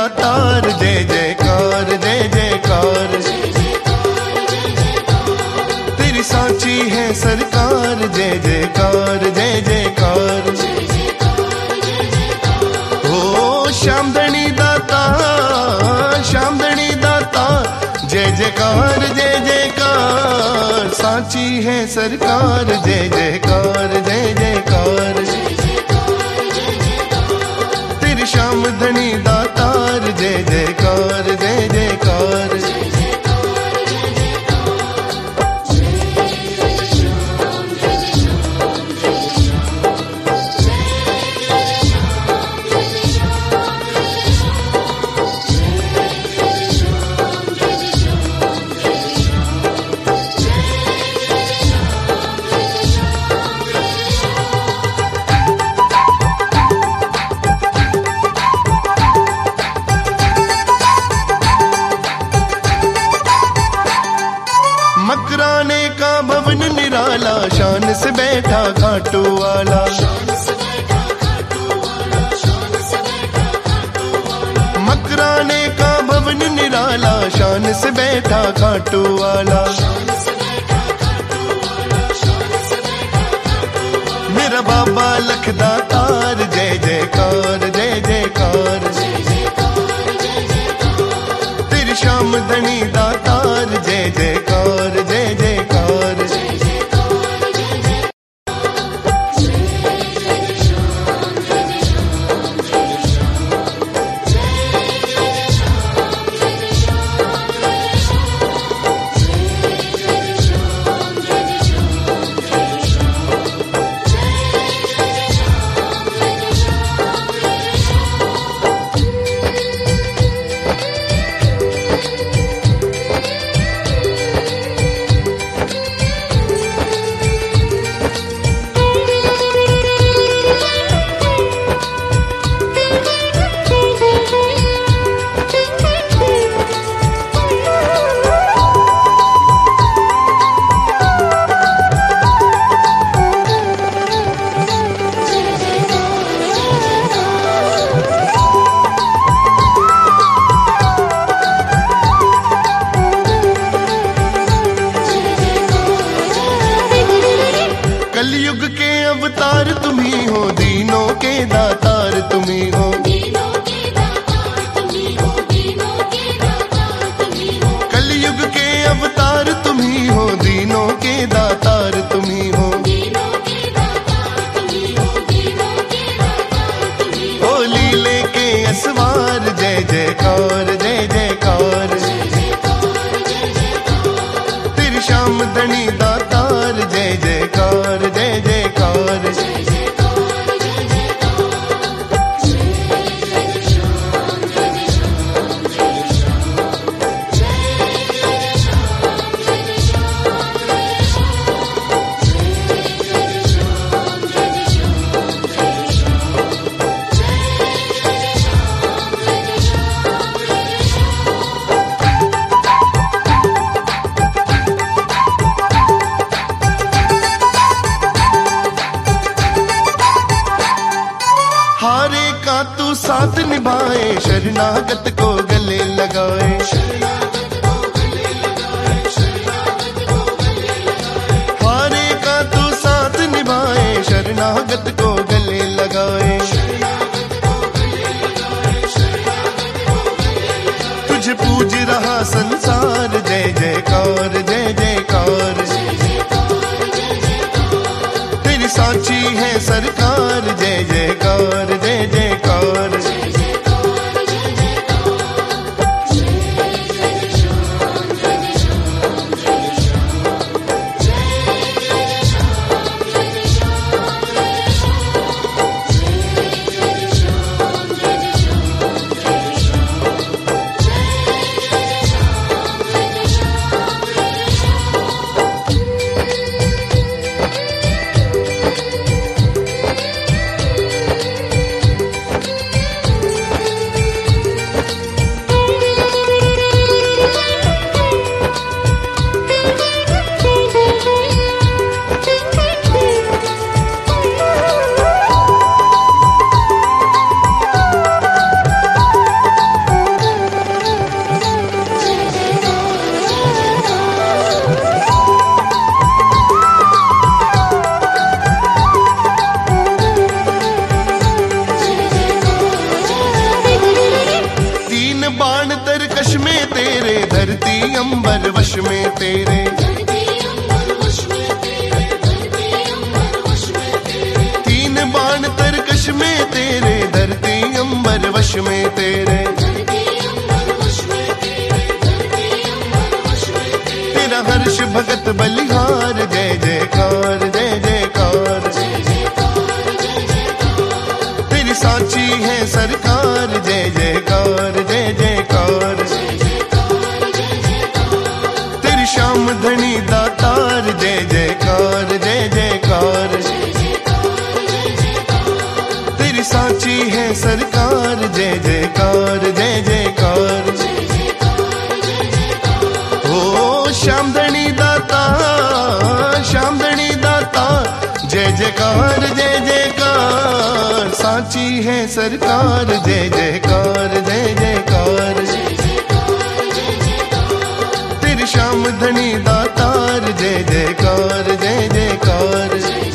दातार, जय जयकार जय जयकार। तेरी सांची है सरकार, जय जयकार जय जयकार। ओ श्यामधनी दाता, श्यामधनी दाता, जय जयकार जय जयकार। सांची है सरकार, जय जयकार जय जयकार। तेरी श्यामधनी दातार, जय जयकार जय जयकार। मकराने का भवन निराला, शान से बैठा घाटू वाला। मकराने का भवन निराला, शान से बैठा घाटू वाला। मेरा बाबा लखदातार, जय जयकार जय जयकार। तेरी श्यामधनी दातार, जय जयकार जय जयकार। कलयुग के अवतार तुम्ही हो, दीनों के दातार तुम्ही हो। कलयुग के अवतार तुम्ही हो, दीनों के दातार तुम्ही हो। ओ लीले के असवार, जय जयकार जय जयकार। तेरी श्यामधनी दातार, जय जयकार जय जयकार। हारे का तू साथ निभाए, शरणागत को गले लगाए। हारे का तू साथ निभाए, शरणागत को गले लगाए। तुझे पूज रहा संसार, जय जयकार जय जयकार। तेरी सांची है सरकार, जय जयकार जय जयकार। वश में तेरे, तीन बाण तरकश में तेरे, धरती अंबर वश में तेरे, तेरा हर्ष भगत बलिहार, जय जयकार जय जयकार, तेरी साची है सरकार, जय जयकार जय जयकार, तेरी श्याम धनी दातार, जय जयकार जय जयकार, तेरी साची है सरकार, जय जयकार जय जयकार। ओ श्याम धनी दाता, श्याम धनी दाता, जय जयकार जय जयकार, साची है सरकार, जय जयकार जय जयकार, तेरी श्याम धनी दातार, जय जयकार जय जयकार।